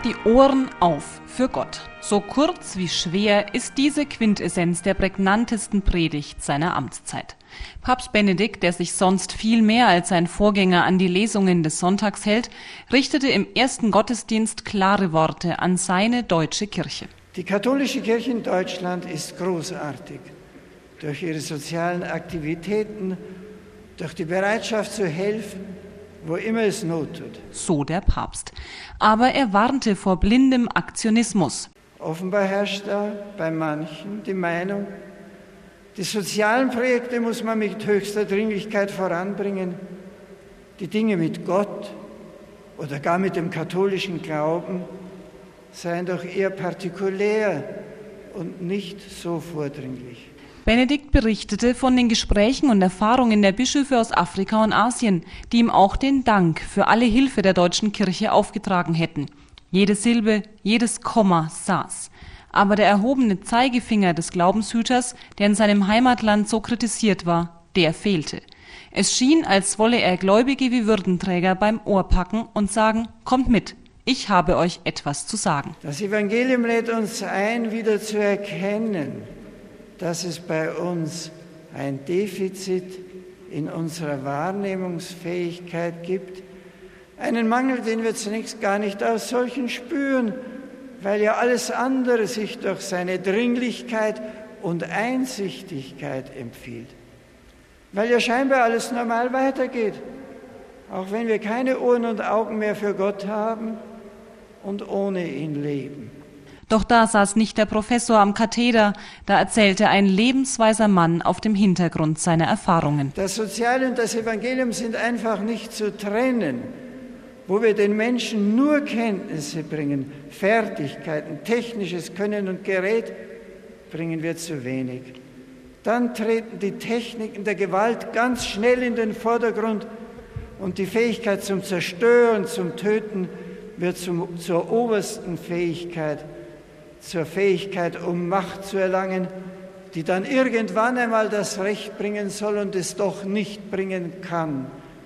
Macht die Ohren auf für Gott. So kurz wie schwer ist diese Quintessenz der prägnantesten Predigt seiner Amtszeit. Papst Benedikt, der sich sonst viel mehr als sein Vorgänger an die Lesungen des Sonntags hält, richtete im ersten Gottesdienst klare Worte an seine deutsche Kirche. Die katholische Kirche in Deutschland ist großartig. Durch ihre sozialen Aktivitäten, durch die Bereitschaft zu helfen, wo immer es Not tut. So der Papst. Aber er warnte vor blindem Aktionismus. Offenbar herrscht da bei manchen die Meinung, die sozialen Projekte muss man mit höchster Dringlichkeit voranbringen. Die Dinge mit Gott oder gar mit dem katholischen Glauben seien doch eher partikulär und nicht so vordringlich. Benedikt berichtete von den Gesprächen und Erfahrungen der Bischöfe aus Afrika und Asien, die ihm auch den Dank für alle Hilfe der deutschen Kirche aufgetragen hätten. Jede Silbe, jedes Komma saß. Aber der erhobene Zeigefinger des Glaubenshüters, der in seinem Heimatland so kritisiert war, der fehlte. Es schien, als wolle er Gläubige wie Würdenträger beim Ohr packen und sagen, kommt mit, ich habe euch etwas zu sagen. Das Evangelium lädt uns ein, wieder zu erkennen, dass es bei uns ein Defizit in unserer Wahrnehmungsfähigkeit gibt, einen Mangel, den wir zunächst gar nicht als solchen spüren, weil ja alles andere sich durch seine Dringlichkeit und Einsichtigkeit empfiehlt. Weil ja scheinbar alles normal weitergeht, auch wenn wir keine Ohren und Augen mehr für Gott haben und ohne ihn leben. Doch da saß nicht der Professor am Katheder, da erzählte ein lebensweiser Mann auf dem Hintergrund seiner Erfahrungen. Das Soziale und das Evangelium sind einfach nicht zu trennen. Wo wir den Menschen nur Kenntnisse bringen, Fertigkeiten, technisches Können und Gerät, bringen wir zu wenig. Dann treten die Techniken der Gewalt ganz schnell in den Vordergrund und die Fähigkeit zum Zerstören, zum Töten wird zur obersten Fähigkeit, zur Fähigkeit, um Macht zu erlangen, die dann irgendwann einmal das Recht bringen soll und es doch nicht bringen kann.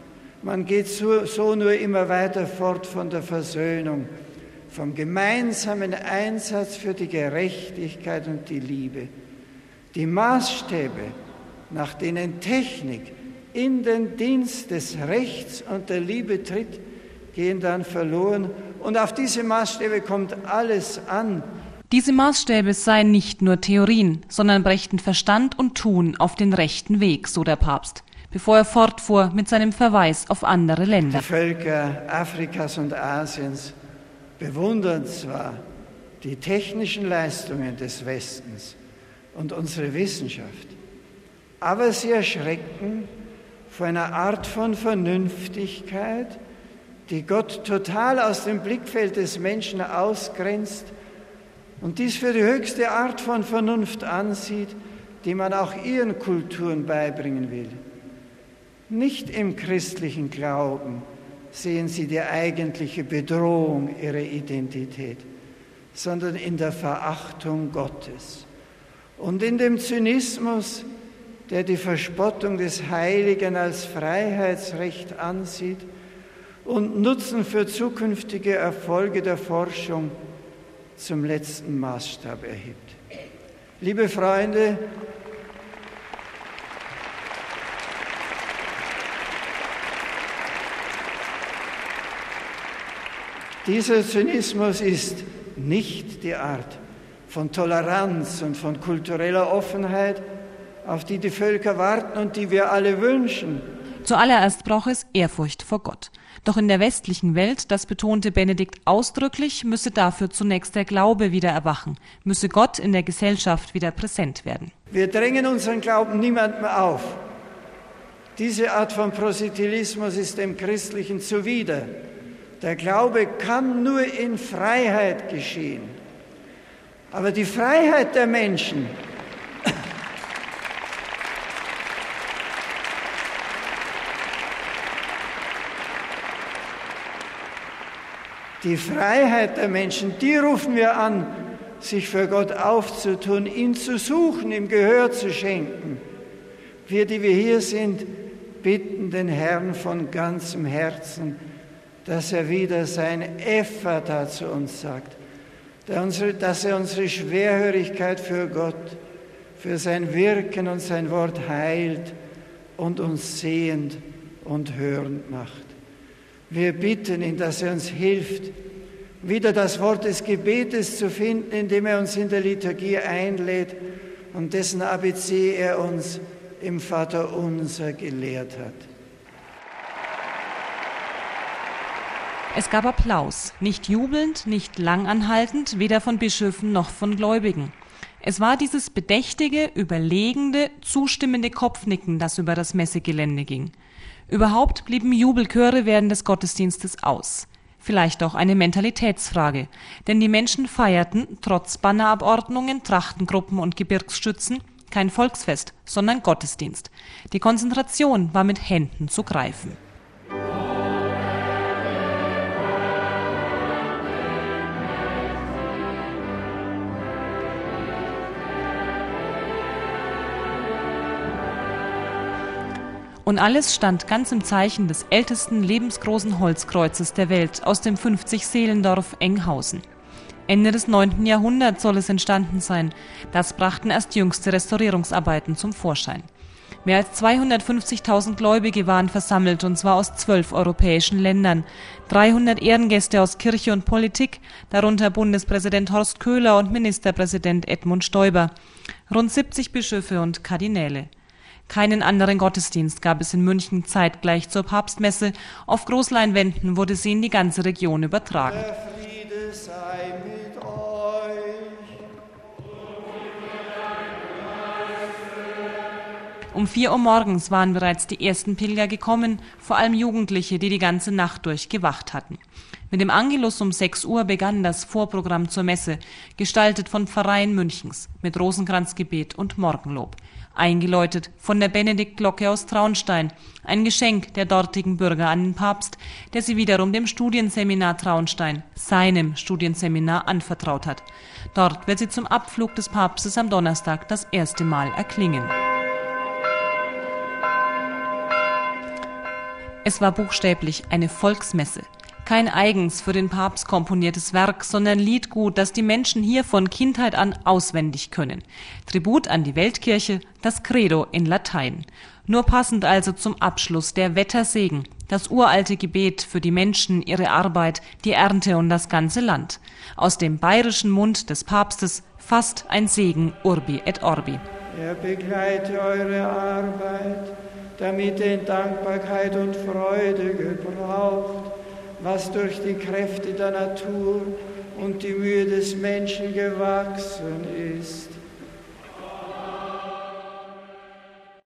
Man geht so nur immer weiter fort von der Versöhnung, vom gemeinsamen Einsatz für die Gerechtigkeit und die Liebe. Die Maßstäbe, nach denen Technik in den Dienst des Rechts und der Liebe tritt, gehen dann verloren und auf diese Maßstäbe kommt alles an. Diese Maßstäbe seien nicht nur Theorien, sondern brächten Verstand und Tun auf den rechten Weg, so der Papst, bevor er fortfuhr mit seinem Verweis auf andere Länder. Die Völker Afrikas und Asiens bewundern zwar die technischen Leistungen des Westens und unsere Wissenschaft, aber sie erschrecken vor einer Art von Vernünftigkeit, die Gott total aus dem Blickfeld des Menschen ausgrenzt und dies für die höchste Art von Vernunft ansieht, die man auch ihren Kulturen beibringen will. Nicht im christlichen Glauben sehen sie die eigentliche Bedrohung ihrer Identität, sondern in der Verachtung Gottes und in dem Zynismus, der die Verspottung des Heiligen als Freiheitsrecht ansieht und Nutzen für zukünftige Erfolge der Forschung zum letzten Maßstab erhebt. Liebe Freunde, dieser Zynismus ist nicht die Art von Toleranz und von kultureller Offenheit, auf die die Völker warten und die wir alle wünschen. Zuallererst braucht es Ehrfurcht vor Gott. Doch in der westlichen Welt, das betonte Benedikt ausdrücklich, müsse dafür zunächst der Glaube wieder erwachen, müsse Gott in der Gesellschaft wieder präsent werden. Wir drängen unseren Glauben niemandem auf. Diese Art von Proselytismus ist dem Christlichen zuwider. Der Glaube kann nur in Freiheit geschehen. Aber die Freiheit der Menschen, die rufen wir an, sich für Gott aufzutun, ihn zu suchen, ihm Gehör zu schenken. Wir, die wir hier sind, bitten den Herrn von ganzem Herzen, dass er wieder sein Ephata zu uns sagt, dass er unsere Schwerhörigkeit für Gott, für sein Wirken und sein Wort heilt und uns sehend und hörend macht. Wir bitten ihn, dass er uns hilft, wieder das Wort des Gebetes zu finden, indem er uns in der Liturgie einlädt und dessen ABC er uns im Vaterunser gelehrt hat. Es gab Applaus, nicht jubelnd, nicht langanhaltend, weder von Bischöfen noch von Gläubigen. Es war dieses bedächtige, überlegende, zustimmende Kopfnicken, das über das Messegelände ging. Überhaupt blieben Jubelchöre während des Gottesdienstes aus. Vielleicht auch eine Mentalitätsfrage, denn die Menschen feierten, trotz Bannerabordnungen, Trachtengruppen und Gebirgsstützen, kein Volksfest, sondern Gottesdienst. Die Konzentration war mit Händen zu greifen. Und alles stand ganz im Zeichen des ältesten lebensgroßen Holzkreuzes der Welt aus dem 50-Seelendorf Enghausen. Ende des 9. Jahrhunderts soll es entstanden sein. Das brachten erst jüngste Restaurierungsarbeiten zum Vorschein. Mehr als 250.000 Gläubige waren versammelt, und zwar aus 12 europäischen Ländern. 300 Ehrengäste aus Kirche und Politik, darunter Bundespräsident Horst Köhler und Ministerpräsident Edmund Stoiber. Rund 70 Bischöfe und Kardinäle. Keinen anderen Gottesdienst gab es in München zeitgleich zur Papstmesse. Auf Großleinwänden wurde sie in die ganze Region übertragen. Der Friede sei mit euch. Um 4 Uhr morgens waren bereits die ersten Pilger gekommen, vor allem Jugendliche, die die ganze Nacht durch gewacht hatten. Mit dem Angelus um 6 Uhr begann das Vorprogramm zur Messe, gestaltet von Pfarreien Münchens, mit Rosenkranzgebet und Morgenlob. Eingeläutet von der Benediktglocke aus Traunstein, ein Geschenk der dortigen Bürger an den Papst, der sie wiederum dem Studienseminar Traunstein, seinem Studienseminar, anvertraut hat. Dort wird sie zum Abflug des Papstes am Donnerstag das erste Mal erklingen. Es war buchstäblich eine Volksmesse. Kein eigens für den Papst komponiertes Werk, sondern Liedgut, das die Menschen hier von Kindheit an auswendig können. Tribut an die Weltkirche, das Credo in Latein. Nur passend also zum Abschluss der Wettersegen, das uralte Gebet für die Menschen, ihre Arbeit, die Ernte und das ganze Land. Aus dem bayerischen Mund des Papstes fast ein Segen Urbi et Orbi. Er begleite eure Arbeit, damit in Dankbarkeit und Freude gebraucht, was durch die Kräfte der Natur und die Mühe des Menschen gewachsen ist.